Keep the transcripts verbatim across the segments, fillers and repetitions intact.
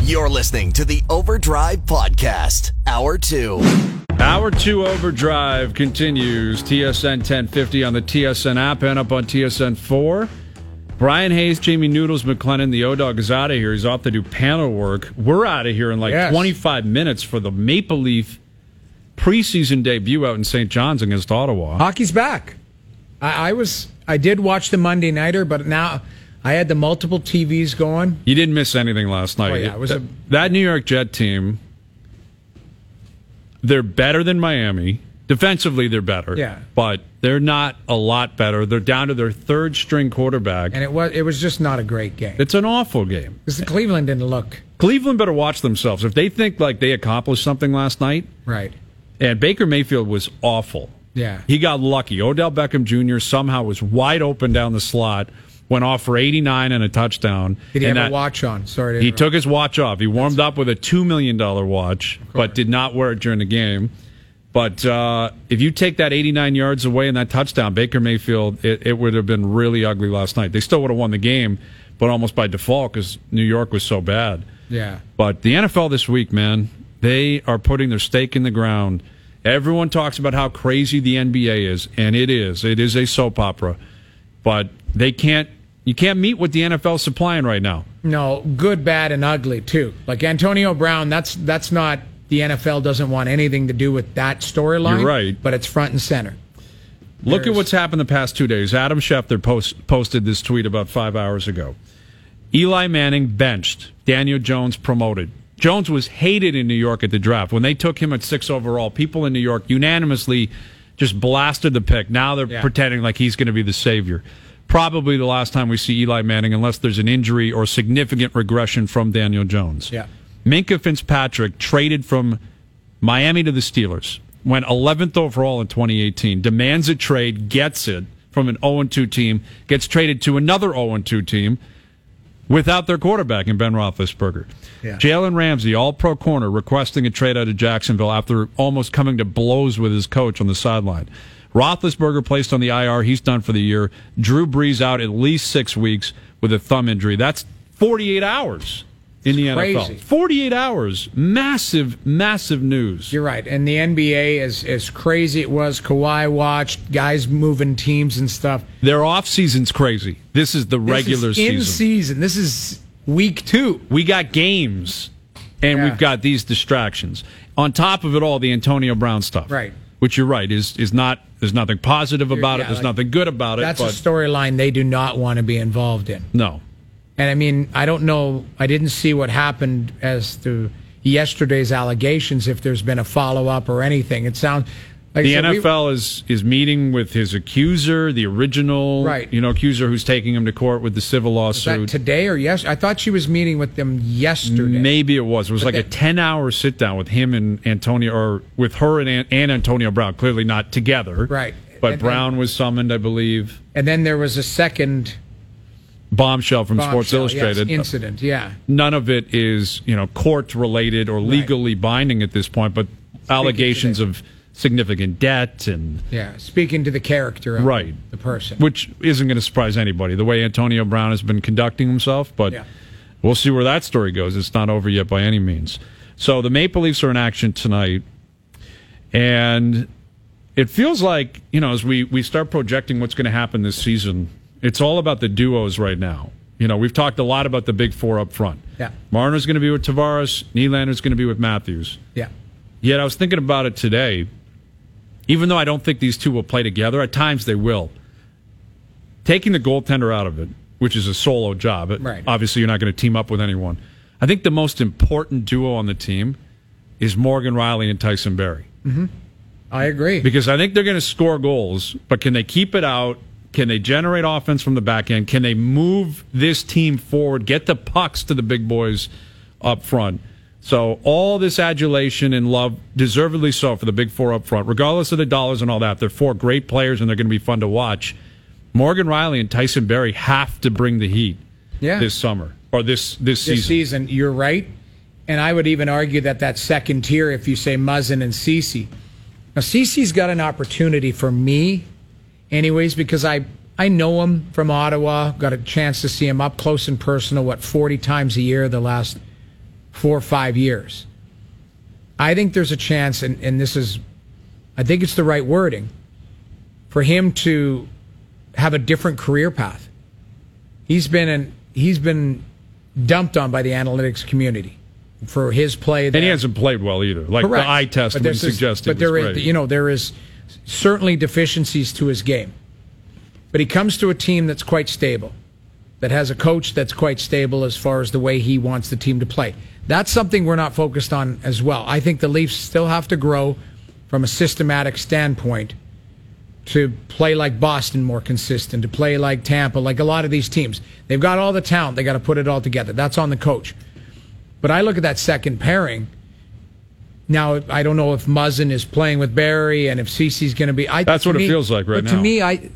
You're listening to the Overdrive Podcast, Hour two. Hour two Overdrive continues. T S N ten fifty on the T S N app and up on T S N four. Brian Hayes, Jamie Noodles McLennan, the O-Dog is out of here. He's off to do panel work. We're out of here in like yes. twenty-five minutes for the Maple Leaf preseason debut out in Saint John's against Ottawa. Hockey's back. I, I was, I did watch the Monday Nighter, but now I had the multiple T Vs going. You didn't miss anything last night. Oh, yeah, it was that, a... that New York Jet team, they're better than Miami. Defensively, they're better. Yeah. But they're not a lot better. They're down to their third string quarterback. And it was it was just not a great game. It's an awful game. Because the Cleveland didn't look... Cleveland better watch themselves. If they think like they accomplished something last night... Right. And Baker Mayfield was awful. Yeah. He got lucky. Odell Beckham Junior somehow was wide open down the slot, went off for eighty-nine and a touchdown. Did he and have that, a watch on? Sorry to He interrupt. took his watch off. He warmed That's... up with a two million dollars watch, but did not wear it during the game. But uh, if you take that eighty-nine yards away and that touchdown, Baker Mayfield, it, it would have been really ugly last night. They still would have won the game, but almost by default because New York was so bad. Yeah. But the N F L this week, man, they are putting their stake in the ground. Everyone talks about how crazy the N B A is, and it is. It is a soap opera. But they can't. You can't meet what the N F L is supplying right now. No, good, bad, and ugly, too. Like Antonio Brown, that's that's not... The N F L doesn't want anything to do with that storyline. You're right. But it's front and center. Look There's... at what's happened the past two days. Adam Schefter post, posted this tweet about five hours ago. Eli Manning benched. Daniel Jones promoted. Jones was hated in New York at the draft. When they took him at six overall, people in New York unanimously just blasted the pick. Now they're yeah. pretending like he's going to be the savior. Probably the last time we see Eli Manning, unless there's an injury or significant regression from Daniel Jones. Yeah. Minkah Fitzpatrick traded from Miami to the Steelers, went eleventh overall in twenty eighteen, demands a trade, gets it from an oh and two team, gets traded to another oh and two team without their quarterback in Ben Roethlisberger. Yeah. Jalen Ramsey, all-pro corner, requesting a trade out of Jacksonville after almost coming to blows with his coach on the sideline. Roethlisberger placed on the I R. He's done for the year. Drew Brees out at least six weeks with a thumb injury. That's forty-eight hours. In the Crazy. N F L. forty-eight hours. Massive, massive news. You're right. And the N B A, as, as crazy it was, Kawhi watched, guys moving teams and stuff. Their off-season's crazy. This is the this regular is season. in season. This is week two. We got games, and Yeah. we've got these distractions. On top of it all, the Antonio Brown stuff. Right. Which you're right, is is not there's nothing positive about yeah, it. There's like, nothing good about it. That's but a storyline they do not want to be involved in. No. And I mean, I don't know, I didn't see what happened as to yesterday's allegations, if there's been a follow-up or anything. It sounds like the I said, N F L we, is is meeting with his accuser, the original right. you know, accuser who's taking him to court with the civil was that lawsuit. today or yes? I thought she was meeting with them yesterday. Maybe it was. It was But like they, a ten-hour sit-down with him and Antonio, or with her and, and Antonio Brown. Clearly not together. Right. But and, Brown and, was summoned, I believe. And then there was a second... Bombshell from Bombshell, Sports Illustrated. Yes, incident, yeah. None of it is, you know, court-related or legally right. binding at this point, but Speaking allegations of significant debt and... Yeah, speaking to the character of right. the person. Which isn't going to surprise anybody, the way Antonio Brown has been conducting himself, but yeah. we'll see where that story goes. It's not over yet by any means. So the Maple Leafs are in action tonight, and it feels like, you know, as we, we start projecting what's going to happen this season, it's all about the duos right now. You know, we've talked a lot about the big four up front. Yeah. Marner's going to be with Tavares. Nylander's going to be with Matthews. Yeah. Yet I was thinking about it today. Even though I don't think these two will play together, at times they will. Taking the goaltender out of it, which is a solo job. Right. Obviously, you're not going to team up with anyone. I think the most important duo on the team is Morgan Rielly and Tyson Barrie. Mm-hmm. I agree. Because I think they're going to score goals, but can they keep it out? Can they generate offense from the back end? Can they move this team forward, get the pucks to the big boys up front? So all this adulation and love, deservedly so, for the big four up front, regardless of the dollars and all that. They're four great players, and they're going to be fun to watch. Morgan Rielly and Tyson Barrie have to bring the heat yeah. this summer, or this, this season. This season, you're right. And I would even argue that that second tier, if you say Muzzin and Ceci. Now, Ceci's got an opportunity for me anyways, because I, I know him from Ottawa, got a chance to see him up close and personal, what, forty times a year the last four or five years. I think there's a chance, and, and this is, I think it's the right wording, for him to have a different career path. He's been an, he's been dumped on by the analytics community for his play there. And he hasn't played well either. Like Correct. the eye test but would suggest. But there is, you know, there is certainly deficiencies to his game. But he comes to a team that's quite stable, that has a coach that's quite stable as far as the way he wants the team to play. That's something we're not focused on as well. I think the Leafs still have to grow from a systematic standpoint to play like Boston more consistent, to play like Tampa, like a lot of these teams. They've got all the talent. They got to put it all together. That's on the coach. But I look at that second pairing. Now, I don't know if Muzzin is playing with Barry and if Cece's going to be. I, That's what me, it feels like right but now. To me, I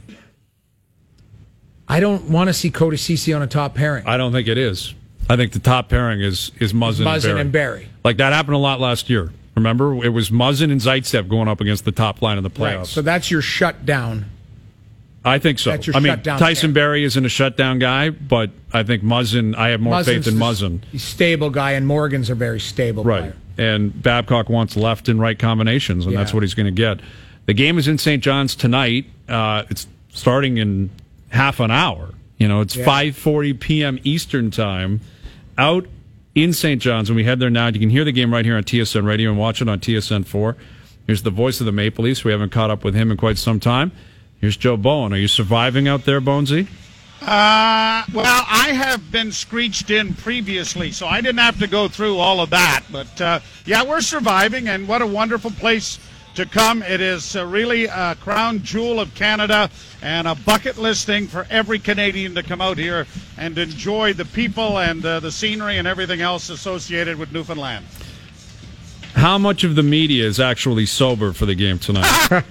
I don't want to see Cody Cece on a top pairing. I don't think it is. I think the top pairing is is Muzzin, Muzzin and, Barry. and Barry. Like that happened a lot last year. Remember, it was Muzzin and Zaitsev going up against the top line of the playoffs. Right. So that's your shutdown. I think so. That's your I mean, shutdown Tyson pair. Barry isn't a shutdown guy, but I think Muzzin. I have more Muzzin's faith in the Muzzin. He's a stable guy, and Morgan's a very stable Right. player. And Babcock wants left and right combinations, and Yeah. that's what he's going to get. The game is in Saint John's tonight. Uh, it's starting in half an hour. You know, it's Yeah. five forty p.m. Eastern time out in Saint John's. When we head there now, you can hear the game right here on T S N Radio and watch it on T S N four. Here's the voice of the Maple Leafs. We haven't caught up with him in quite some time. Here's Joe Bowen. Are you surviving out there, Bonesy? Uh, well, I have been screeched in previously, so I didn't have to go through all of that. But, uh, yeah, we're surviving, and what a wonderful place to come. It is uh, really a crown jewel of Canada and a bucket list thing for every Canadian to come out here and enjoy the people and uh, the scenery and everything else associated with Newfoundland. How much of the media is actually sober for the game tonight?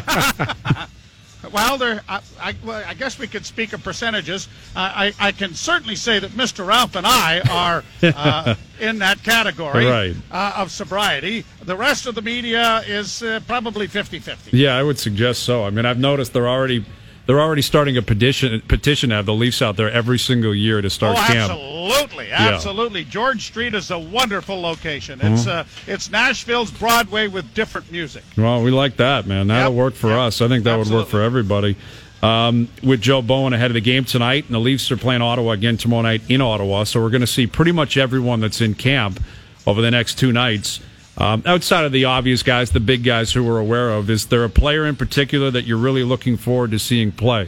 Well, there. I, I, well, I guess we could speak of percentages. Uh, I, I can certainly say that Mister Ralph and I are uh, in that category Right. uh, of sobriety. The rest of the media is uh, probably fifty-fifty. Yeah, I would suggest so. I mean, I've noticed they're already they're already starting a petition petition to have the Leafs out there every single year to start Oh, camp. absolutely, absolutely. George Street is a wonderful location. It's uh, it's Nashville's Broadway with different music. Well, we like that, man. That'll Yep, work for yep, us. I think that would work for everybody. Um, with Joe Bowen ahead of the game tonight, and the Leafs are playing Ottawa again tomorrow night in Ottawa, so we're going to see pretty much everyone that's in camp over the next two nights. Um, outside of the obvious guys, the big guys who we're aware of, is there a player in particular that you're really looking forward to seeing play?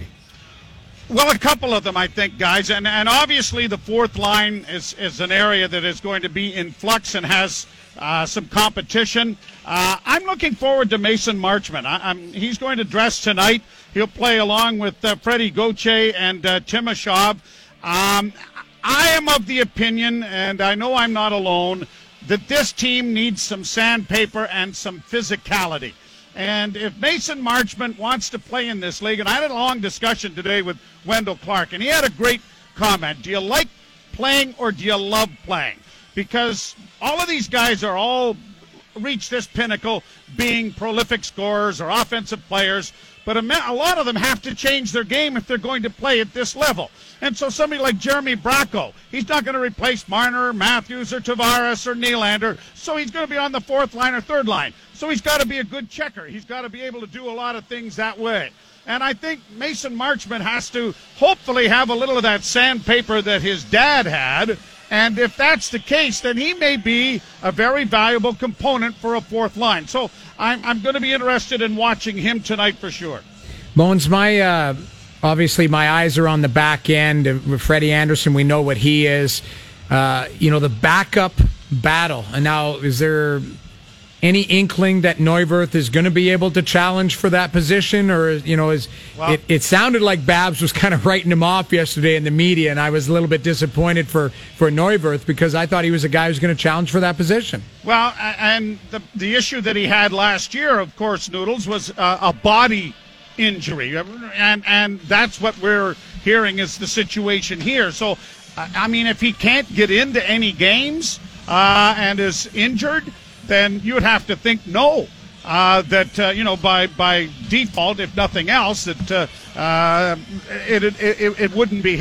Well, a couple of them, I think, guys. And and obviously the fourth line is, is an area that is going to be in flux and has uh, some competition. Uh, I'm looking forward to Mason Marchment. I, I'm, he's going to dress tonight. He'll play along with uh, Freddie Gauthier and uh, Timashov. Um, I am of the opinion, and I know I'm not alone, that this team needs some sandpaper and some physicality. And if Mason Marchment wants to play in this league, and I had a long discussion today with Wendell Clark, and he had a great comment. Do you like playing or do you love playing? Because all of these guys are all reached this pinnacle being prolific scorers or offensive players, but a lot of them have to change their game if they're going to play at this level. And so somebody like Jeremy Bracco, he's not going to replace Marner, Matthews, or Tavares, or Nylander, so he's going to be on the fourth line or third line. So he's got to be a good checker. He's got to be able to do a lot of things that way. And I think Mason Marchment has to hopefully have a little of that sandpaper that his dad had. And if that's the case, then he may be a very valuable component for a fourth line. So I'm, I'm going to be interested in watching him tonight for sure. Bones, my uh, obviously my eyes are on the back end. With Freddie Anderson, we know what he is. Uh, you know, the backup battle. And now, is there any inkling that Neuwirth is going to be able to challenge for that position? Or, you know, is well, it, it sounded like Babs was kind of writing him off yesterday in the media, and I was a little bit disappointed for, for Neuwirth because I thought he was a guy who's going to challenge for that position. Well, and the, the issue that he had last year, of course, Noodles, was uh, a body injury. And, and that's what we're hearing is the situation here. So, I mean, if he can't get into any games uh, and is injured, then you would have to think no, uh, that, uh, you know, by by default, if nothing else, that uh, uh, it, it, it, it wouldn't be him.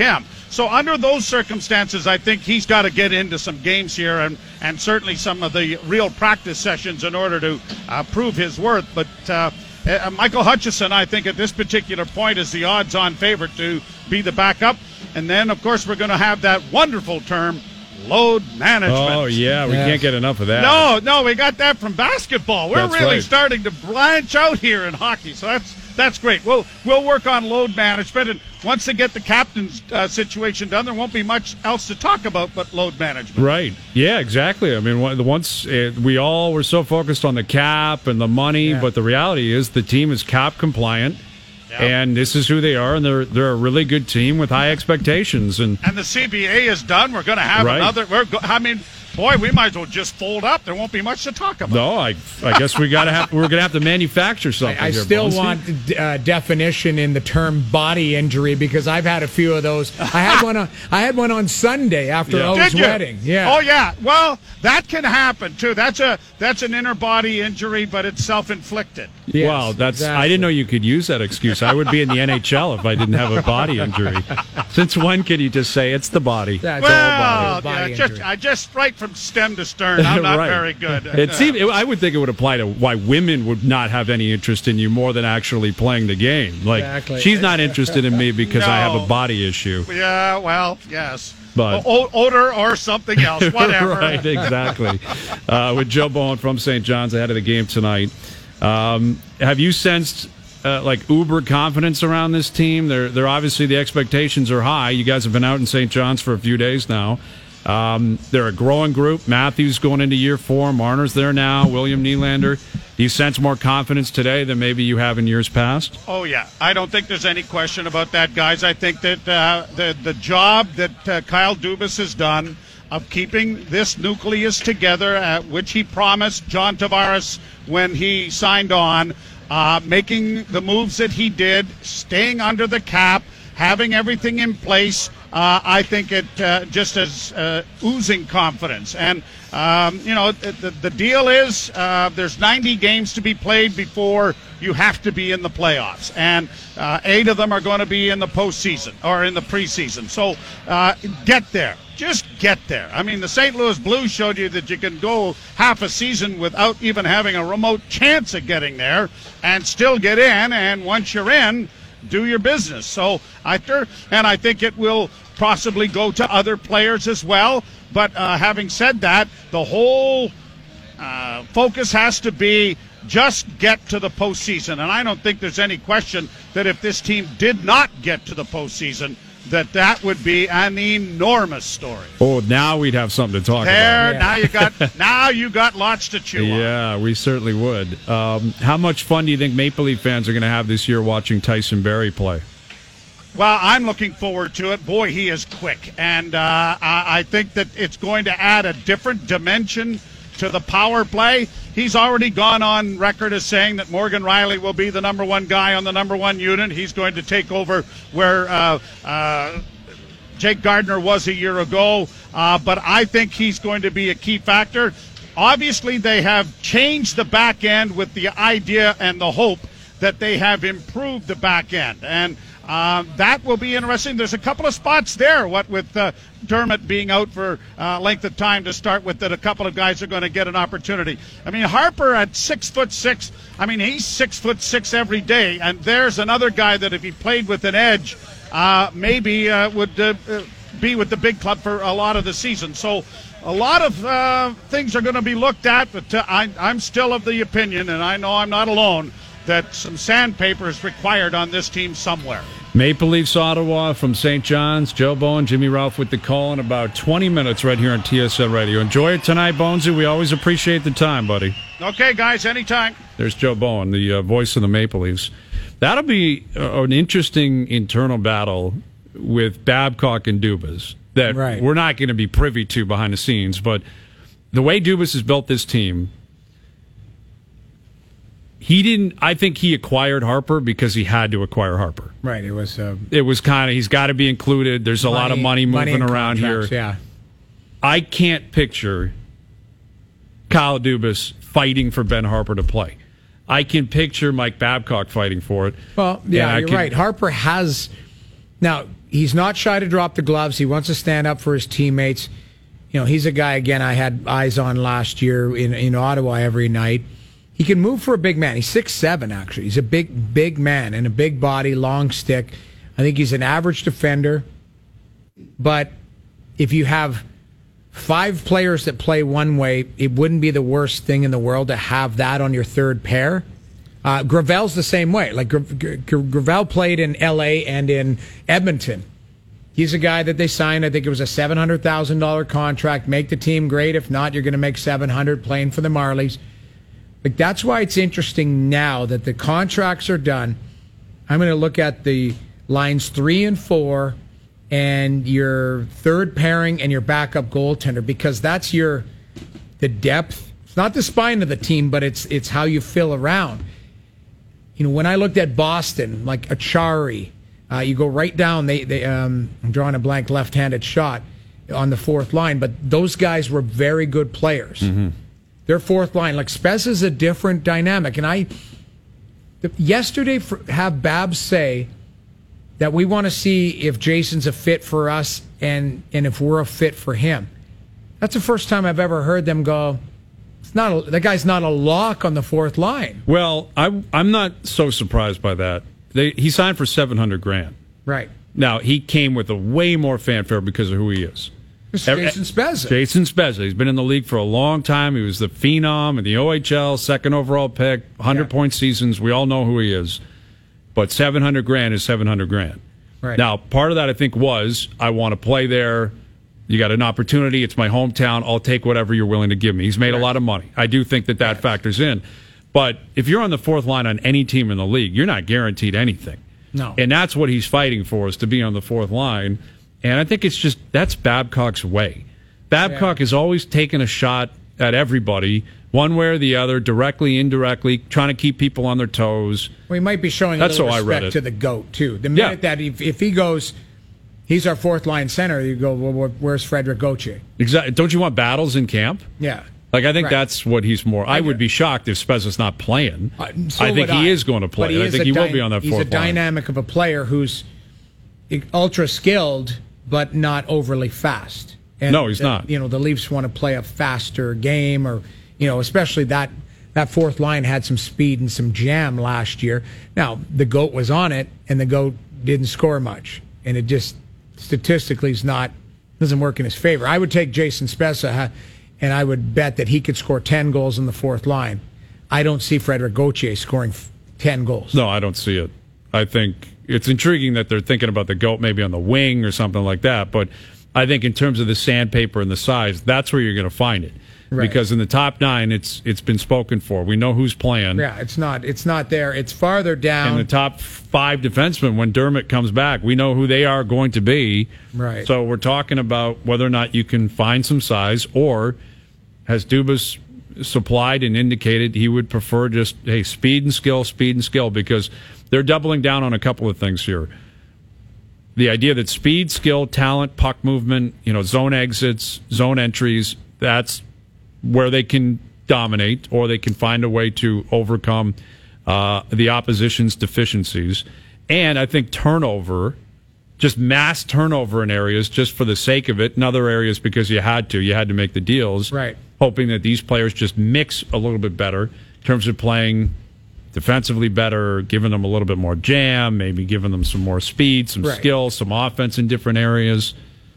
so under those circumstances, I think he's got to get into some games here and, and certainly some of the real practice sessions in order to uh, prove his worth. But uh, uh, Michael Hutchison, I think at this particular point, is the odds-on favorite to be the backup. And then, of course, we're going to have that wonderful term, load management. Oh, yeah, we yes. can't get enough of that. No, no, we got that from basketball. We're That's really right. starting to branch out here in hockey, so that's that's great. We'll we'll work on load management, and once they get the captain's uh, situation done, there won't be much else to talk about but load management. Right. Yeah, exactly. I mean, one- once uh, we all were so focused on the cap and the money, Yeah. but the reality is the team is cap compliant. Yeah. And this is who they are, and they're they're a really good team with high expectations. And And the C B A is done. We're going to have Right. another. We're go, I mean, boy, we might as well just fold up. There won't be much to talk about. no, I I guess we gotta have we're gonna have to manufacture something. I, I here, still Bonesy. want uh, definition in the term body injury because I've had a few of those. I had one on. I had one on Sunday after Yeah. O's Did you? wedding. Yeah. Oh yeah. Well, that can happen too. That's a that's an inner body injury, but it's self-inflicted. Yes, Wow, that's I exactly. didn't know you could use that excuse. I would be in the N H L if I didn't have a body injury. Since when can you just say it's the body? That's Well, all body, yeah, body just injury. I just right from stem to stern. I'm not Right. very good. It Uh, seemed, I would think it would apply to why women would not have any interest in you more than actually playing the game. Like Exactly. she's not interested in me because I have a No. body issue. Yeah, well, yes. But- O- odor or something else, whatever. Right, exactly. Uh, with Joe Bowen from Saint John's ahead of the game tonight. Um, have you sensed uh, like uber confidence around this team? They're they're obviously the expectations are high. You guys have been out in Saint John's for a few days now. Um, they're a growing group. Matthews going into year four. Marner's there now. William Nylander. Do you sense more confidence today than maybe you have in years past? Oh yeah, I don't think there's any question about that, guys. I think that uh, the the job that uh, Kyle Dubas has done of keeping this nucleus together, uh, which he promised John Tavares when he signed on, uh, making the moves that he did, staying under the cap, having everything in place. Uh, I think it uh, just has uh, oozing confidence. And, um, you know, the, the deal is uh, there's ninety games to be played before you have to be in the playoffs. And uh, eight of them are going to be in the postseason or in the preseason. So uh, get there. Just get there. I mean, the Saint Louis Blues showed you that you can go half a season without even having a remote chance of getting there and still get in. And once you're in, do your business. So I th- and I think it will possibly go to other players as well. But uh, having said that, the whole uh, focus has to be just get to the postseason. And I don't think there's any question that if this team did not get to the postseason, that that would be an enormous story. Oh, now we'd have something to talk There, about. Yeah. now you got now you got lots to chew on. Yeah, we certainly would. Um, how much fun do you think Maple Leaf fans are going to have this year watching Tyson Barrie play? Well, I'm looking forward to it. Boy, he is quick. And uh, I, I think that it's going to add a different dimension to the power play. He's already gone on record as saying that Morgan Riley will be the number one guy on the number one unit. He's going to take over where uh, uh, Jake Gardner was a year ago. Uh, but I think he's going to be a key factor. Obviously, they have changed the back end with the idea and the hope that they have improved the back end. And Um, that will be interesting. There's a couple of spots there, what with uh, Dermott being out for uh, length of time to start with, that a couple of guys are going to get an opportunity. I mean, Harper at six foot six, I mean, he's six foot six every day, and there's another guy that if he played with an edge, uh, maybe uh, would uh, uh, be with the big club for a lot of the season. So a lot of uh, things are going to be looked at, but uh, I, I'm still of the opinion, and I know I'm not alone, that some sandpaper is required on this team somewhere. Maple Leafs Ottawa from Saint John's. Joe Bowen, Jimmy Ralph with the call in about twenty minutes right here on T S N Radio. Enjoy it tonight, Bonesy. We always appreciate the time, buddy. Okay, guys, anytime. There's Joe Bowen, the uh, voice of the Maple Leafs. That'll be uh, an interesting internal battle with Babcock and Dubas that Right. we're not going to be privy to behind the scenes. But the way Dubas has built this team, he didn't. I think he acquired Harper because he had to acquire Harper. Right. It was. Uh, It was kind of he's got to be included. There's a lot of money moving and around here. contracts, Yeah. I can't picture Kyle Dubas fighting for Ben Harper to play. I can picture Mike Babcock fighting for it. Well, yeah, And I you're can- right. Harper has now. he's not shy to drop the gloves. He wants to stand up for his teammates. You know, he's a guy, again, I had eyes on last year in, in Ottawa every night. He can move for a big man. He's six seven, actually. He's a big, big man and a big body, long stick. I think he's an average defender. But if you have five players that play one way, it wouldn't be the worst thing in the world to have that on your third pair. Uh, Gravel's the same way. Like Gra- Gra- Gravel played in L A and in Edmonton. He's a guy that they signed. I think it was a seven hundred thousand dollars contract. Make the team great. If not, you're going to make seven hundred dollars playing for the Marlies. Like, that's why it's interesting now that the contracts are done. I'm going to look at the lines three and four and your third pairing and your backup goaltender, because that's your the depth. It's not the spine of the team, but it's it's how you fill around. You know, when I looked at Boston, like Achari, uh, you go right down. They they um, I'm drawing a blank left-handed shot on the fourth line, but those guys were very good players. Mm-hmm. Their fourth line, like Spez, is a different dynamic. And I, the, yesterday, for, have Babs say that we want to see if Jason's a fit for us and, and if we're a fit for him. That's the first time I've ever heard them go, it's not a, the guy's not a lock on the fourth line. Well, I, I'm not so surprised by that. They, he signed for seven hundred grand. Right. Now, he came with a way more fanfare because of who he is. It's Jason Spezza. Jason Spezza. He's been in the league for a long time. He was the phenom in the O H L, second overall pick, one hundred point yeah. seasons. We all know who he is. But seven hundred grand is seven hundred grand. Right. Now, part of that, I think, was I want to play there. You got an opportunity. It's my hometown. I'll take whatever you're willing to give me. He's made right. a lot of money. I do think that that right. factors in. But if you're on the fourth line on any team in the league, you're not guaranteed anything. No. And that's what he's fighting for, is to be on the fourth line. And I think it's just, that's Babcock's way. Babcock yeah. has always taken a shot at everybody, one way or the other, directly, indirectly, trying to keep people on their toes. Well, he might be showing that's a little how respect I read it. to the GOAT, too. The minute yeah. that if, if he goes, he's our fourth line center, you go, well, where's Frederic Gauthier? Exactly. Don't you want battles in camp? Yeah. Like, I think right. that's what he's more. I, I would be shocked if Spezza's not playing. Uh, so I think he I. is going to play. I think he dy- will be on that fourth line. He's a dynamic of a player who's ultra skilled, but not overly fast. And no, he's the, not. You know, the Leafs want to play a faster game, or, you know, especially that that fourth line had some speed and some jam last year. Now, the GOAT was on it, and the GOAT didn't score much. And it just statistically is not, doesn't work in his favor. I would take Jason Spezza, and I would bet that he could score ten goals in the fourth line. I don't see Frederic Gauthier scoring ten goals. No, I don't see it. I think it's intriguing that they're thinking about the GOAT maybe on the wing or something like that, but I think in terms of the sandpaper and the size, that's where you're going to find it. Right. Because in the top nine, it's it's been spoken for. We know who's playing. Yeah, it's not it's not there. It's farther down. And the top five defensemen, when Dermott comes back, we know who they are going to be. Right. So we're talking about whether or not you can find some size, or has Dubas supplied and indicated he would prefer just, hey, speed and skill, speed and skill, because they're doubling down on a couple of things here. The idea that speed, skill, talent, puck movement, you know, zone exits, zone entries, that's where they can dominate, or they can find a way to overcome uh, the opposition's deficiencies. And I think turnover, just mass turnover in areas just for the sake of it, in other areas because you had to. You had to make the deals. Right. Hoping that these players just mix a little bit better in terms of playing defensively better, giving them a little bit more jam, maybe giving them some more speed, some right. skill, some offense in different areas.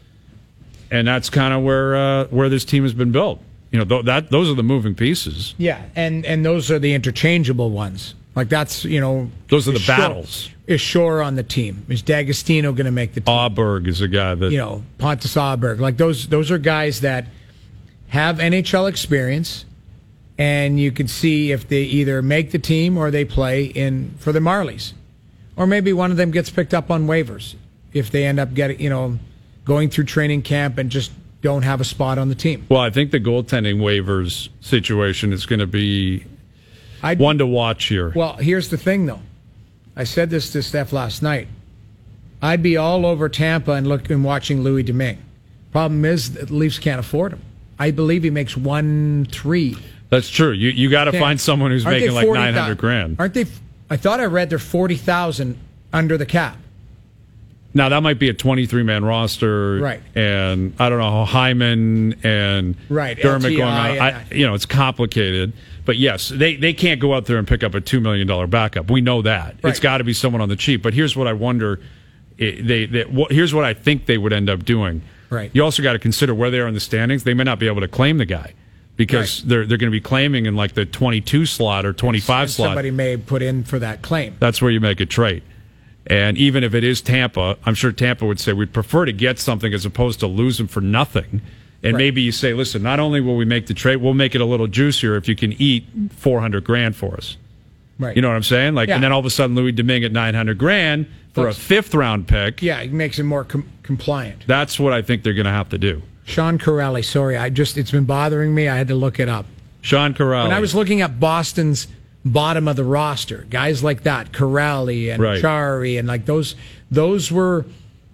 And that's kind of where uh, where this team has been built. You know, th- that those are the moving pieces. Yeah, and, and those are the interchangeable ones. Like, that's, you know... Those are the Shore, battles. Is Shore on the team? Is D'Agostino going to make the team? Auberg is a guy that... You know, Pontus Auberg. Like, those those are guys that have N H L experience, and you can see if they either make the team or they play in for the Marlies. Or maybe one of them gets picked up on waivers if they end up getting, you know, going through training camp and just don't have a spot on the team. Well, I think the goaltending waivers situation is going to be I'd, one to watch here. Well, here's the thing, though. I said this to Steph last night. I'd be all over Tampa and look and watching Louis Domingue. Problem is, the Leafs can't afford him. I believe he makes one three. That's true. You you got to find someone who's Aren't making like nine hundred grand. Aren't they? I thought I read they're forty thousand under the cap. Now, that might be a twenty-three man roster. Right. And I don't know, Hyman and right. Dermott L T I going on. I, you know, it's complicated. But yes, they, they can't go out there and pick up a two million dollars backup. We know that. Right. It's got to be someone on the cheap. But here's what I wonder. It, they, they what, Here's what I think they would end up doing. Right. You also got to consider where they are in the standings. They may not be able to claim the guy because right. they're they're going to be claiming in like the twenty-two slot or twenty-five and slot. Somebody may put in for that claim. That's where you make a trade. And even if it is Tampa, I'm sure Tampa would say we'd prefer to get something as opposed to lose them for nothing. And right. maybe you say, listen, not only will we make the trade, we'll make it a little juicier if you can eat four hundred grand for us. Right. You know what I'm saying? Like, yeah. and then all of a sudden, Louis Domingue at nine hundred grand for That's, a fifth round pick. Yeah, it makes it more com- compliant. That's what I think they're going to have to do. Sean Corelli, sorry, I just it's been bothering me. I had to look it up. Sean Corelli. When I was looking at Boston's bottom of the roster, guys like that, Corelli and right. Chari, and like those, those were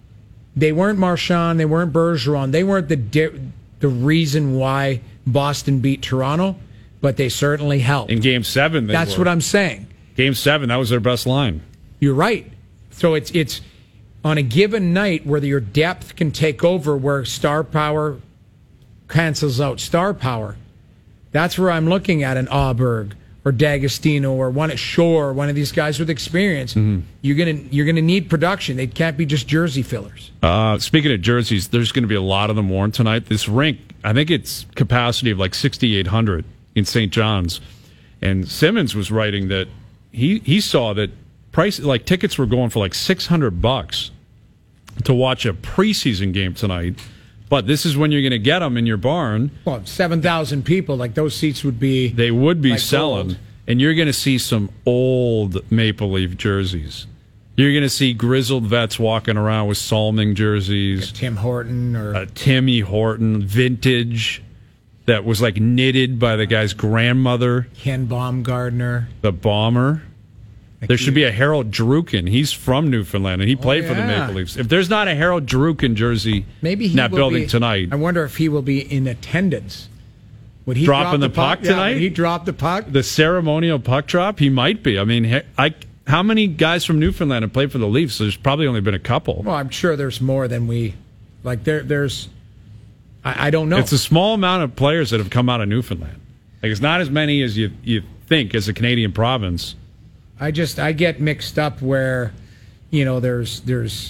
they weren't Marchand, they weren't Bergeron, they weren't the di- the reason why Boston beat Toronto, but they certainly helped. In Game Seven, they that's were. what I'm saying. Game Seven, that was their best line. You're right. So it's it's on a given night where your depth can take over, where star power cancels out star power. That's where I'm looking at an Auberg or D'Agostino or one at Shore, one of these guys with experience. Mm-hmm. You're gonna you're gonna need production. They can't be just jersey fillers. Uh, speaking of jerseys, there's going to be a lot of them worn tonight. This rink, I think it's capacity of like sixty-eight hundred in Saint John's, and Simmons was writing that he he saw that price like tickets were going for like six hundred bucks to watch a preseason game tonight. But this is when you're going to get them in your barn. Well, seven thousand people, like those seats would be. They would be like selling. gold. And you're going to see some old Maple Leaf jerseys. You're going to see grizzled vets walking around with Salming jerseys. Like Tim Horton or. Uh, Timmy Horton, vintage, that was like knitted by the guy's grandmother. Ken Baumgartner. The bomber. Like There should he, be a Harold Druken. He's from Newfoundland, and he played oh, for the yeah. Maple Leafs. If there's not a Harold Druken jersey maybe he in that will building be, tonight, I wonder if he will be in attendance. Would he Dropping drop the puck Yeah, tonight? would he drop the puck? the ceremonial puck drop, he might be. I mean, I, how many guys from Newfoundland have played for the Leafs? There's probably only been a couple. Well, I'm sure there's more than we. Like there, there's. I, I don't know. It's a small amount of players that have come out of Newfoundland. Like it's not as many as you you think as a Canadian province. I just I get mixed up where, you know, there's there's.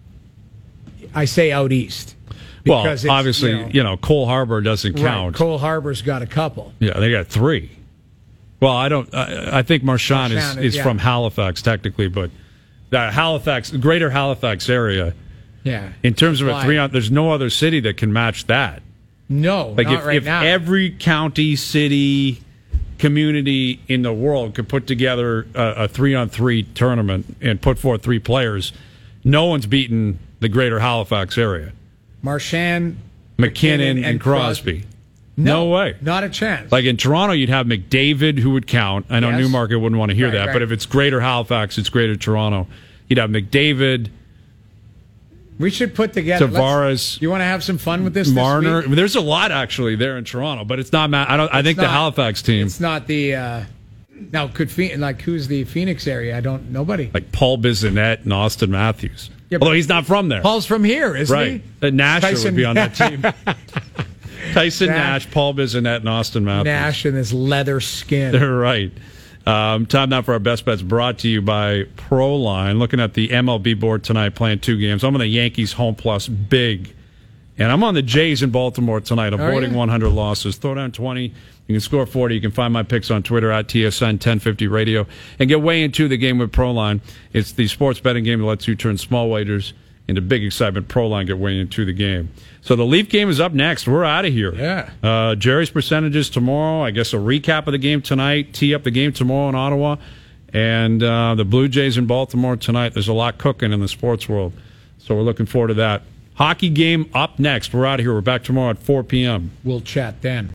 I say out east. Well, Because it's, obviously, you know, you know, Cole Harbor doesn't right, count. Cole Harbor's got a couple. Yeah, they got three. Well, I don't. I, I think Marchand, Marchand is, is- is yeah. from Halifax technically, but the Halifax, the greater Halifax area, Yeah. in terms of a Why? three on, there's no other city that can match that. No, Like not if, right if now. every county, city, community in the world could put together a, a three-on-three tournament and put forth three players, no one's beaten the greater Halifax area. Marchand, McKinnon, and, Crosby. No, way. Not a chance. Like in Toronto, you'd have McDavid, who would count. I know Yes. Newmarket wouldn't want to hear Right, that, right. but if it's greater Halifax, it's greater Toronto. You'd have McDavid, we should put together. let's- Tavares, You want to have some fun with this? Marner. This week? There's a lot actually there in Toronto, but it's not. Ma- I don't. I think the not- Halifax team, It's not the. Uh, now, could Phoenix, like who's the Phoenix area? I don't. Nobody. like Paul Bissonnette and Austin Matthews. Yeah, but- Although he's not from there, Paul's from here, isn't right? he? Uh, Nash Tyson- would be on that team. Tyson Nash. Nash, Paul Bissonnette, and Austin Matthews. Nash and his leather skin. They're right. Um, time now for our best bets, brought to you by Proline. Looking at the M L B board tonight, playing two games. I'm on the Yankees home plus big, and I'm on the Jays in Baltimore tonight, avoiding yeah? one hundred losses. Throw down twenty. You can score forty. You can find my picks on Twitter at T S N ten fifty Radio and get way into the game with Proline. It's the sports betting game that lets you turn small wagers into big excitement. Proline, get way into the game. So the Leaf game is up next. We're out of here. Yeah. Uh, Jerry's percentages tomorrow. I guess a recap of the game tonight. Tee up the game tomorrow in Ottawa. And uh, the Blue Jays in Baltimore tonight. There's a lot cooking in the sports world. So we're looking forward to that. Hockey game up next. We're out of here. We're back tomorrow at four p.m. We'll chat then.